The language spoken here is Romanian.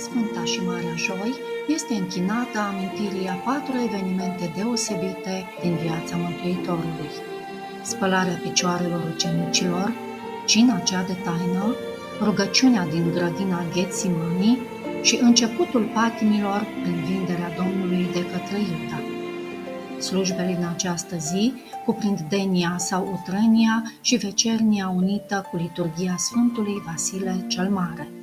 Sfânta și Marea Joi este închinată amintirii a 4 evenimente deosebite din viața Mântuitorului: spălarea picioarelor ucenicilor, cina cea de taină, rugăciunea din grădina Ghetsimani și începutul patimilor prin vinderea Domnului de către Iuda. Slujbele în această zi cuprind denia sau utrenia și vecernia unită cu liturghia Sfântului Vasile cel Mare.